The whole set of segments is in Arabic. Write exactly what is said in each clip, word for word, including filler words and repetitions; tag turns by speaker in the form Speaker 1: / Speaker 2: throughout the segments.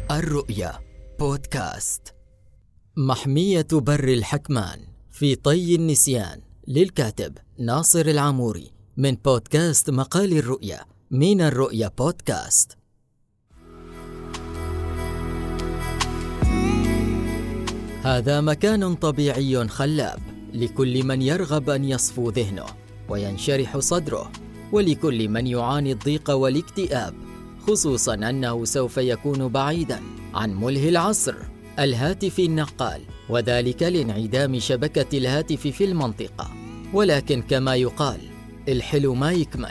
Speaker 1: الرؤيا بودكاست. محمية بر الحكمان في طي النسيان للكاتب ناصر العموري من بودكاست مقال الرؤيا من الرؤيا بودكاست. هذا مكان طبيعي خلاب لكل من يرغب أن يصفو ذهنه وينشرح صدره، ولكل من يعاني الضيق والاكتئاب، خصوصاً أنه سوف يكون بعيداً عن ملهي العصر الهاتف النقال، وذلك لانعدام شبكة الهاتف في المنطقة. ولكن كما يقال الحلو ما يكمل،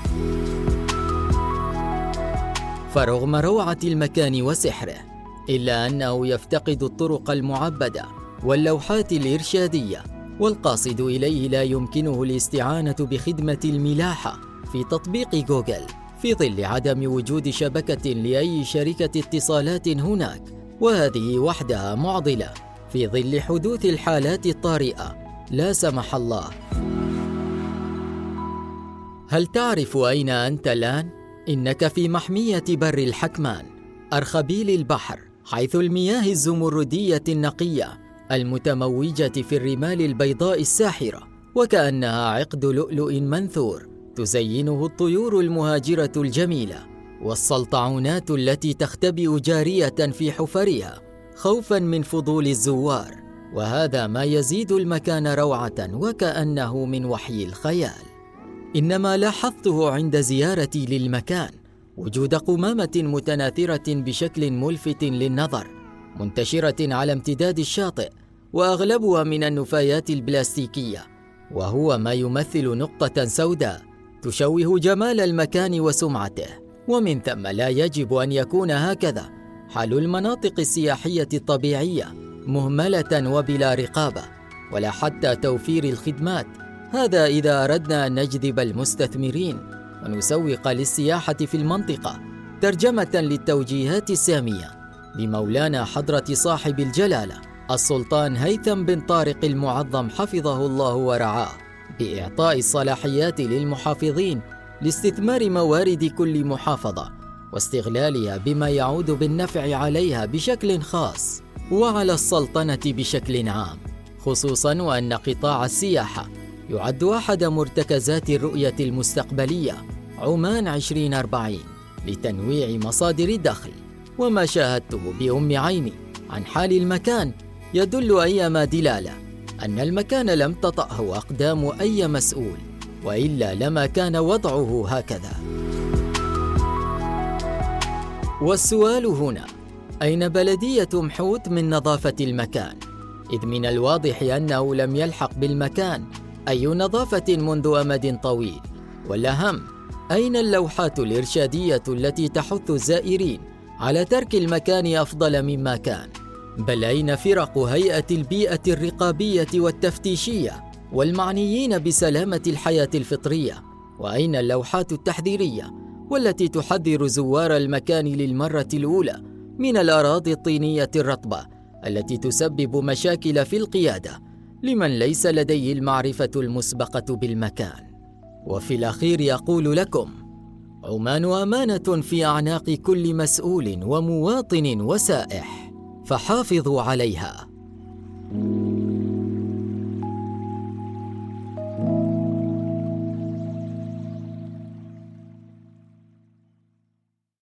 Speaker 1: فرغم روعة المكان وسحره إلا أنه يفتقد الطرق المعبدة واللوحات الإرشادية، والقاصد إليه لا يمكنه الاستعانة بخدمة الملاحة في تطبيق جوجل في ظل عدم وجود شبكة لأي شركة اتصالات هناك، وهذه وحدها معضلة في ظل حدوث الحالات الطارئة لا سمح الله. هل تعرف أين أنت الآن؟ إنك في محمية بر الحكمان، أرخبيل البحر، حيث المياه الزمردية النقية المتموجة في الرمال البيضاء الساحرة وكأنها عقد لؤلؤ منثور تزينه الطيور المهاجرة الجميلة والسلطعونات التي تختبئ جارية في حفرها خوفا من فضول الزوار، وهذا ما يزيد المكان روعة وكأنه من وحي الخيال. إنما لاحظته عند زيارتي للمكان وجود قمامة متناثرة بشكل ملفت للنظر منتشرة على امتداد الشاطئ، وأغلبها من النفايات البلاستيكية، وهو ما يمثل نقطة سوداء تشوه جمال المكان وسمعته. ومن ثم لا يجب أن يكون هكذا حال المناطق السياحية الطبيعية، مهملة وبلا رقابة ولا حتى توفير الخدمات. هذا إذا أردنا أن نجذب المستثمرين ونسوق للسياحة في المنطقة، ترجمة للتوجيهات السامية لمولانا حضرة صاحب الجلالة السلطان هيثم بن طارق المعظم حفظه الله ورعاه، بإعطاء الصلاحيات للمحافظين لاستثمار موارد كل محافظة واستغلالها بما يعود بالنفع عليها بشكل خاص وعلى السلطنة بشكل عام، خصوصاً وأن قطاع السياحة يعد أحد مرتكزات الرؤية المستقبلية عمان عشرين أربعين لتنويع مصادر الدخل. وما شاهدته بأم عيني عن حال المكان يدل أيما دلالة أن المكان لم تطأه أقدام أي مسؤول، وإلا لما كان وضعه هكذا. والسؤال هنا: أين بلدية محوت من نظافة المكان؟ إذ من الواضح أنه لم يلحق بالمكان أي نظافة منذ أمد طويل. والأهم، أين اللوحات الإرشادية التي تحث الزائرين على ترك المكان أفضل مما كان؟ بل أين فرق هيئة البيئة الرقابية والتفتيشية والمعنيين بسلامة الحياة الفطرية؟ وأين اللوحات التحذيرية والتي تحذر زوار المكان للمرة الأولى من الأراضي الطينية الرطبة التي تسبب مشاكل في القيادة لمن ليس لديه المعرفة المسبقة بالمكان؟ وفي الأخير يقول لكم: عمان أمانة في أعناق كل مسؤول ومواطن وسائح، فحافظوا عليها.